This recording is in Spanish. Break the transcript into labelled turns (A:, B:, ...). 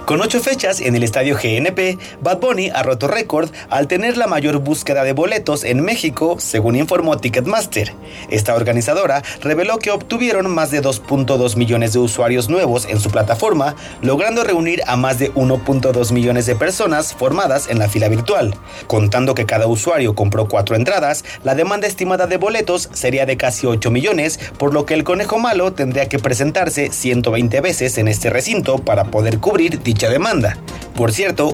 A: Con 8 fechas en el estadio GNP, Bad Bunny ha roto récord al tener la mayor búsqueda de boletos en México, según informó Ticketmaster. Esta organizadora reveló que obtuvieron más de 2.2 millones de usuarios nuevos en su plataforma, logrando reunir a más de 1.2 millones de personas formadas en la fila virtual. Contando que cada usuario compró 4 entradas, la demanda estimada de boletos sería de casi 8 millones, por lo que el Conejo Malo tendría que presentarse 120 veces en este recinto para poder cubrir dicha demanda. Por cierto,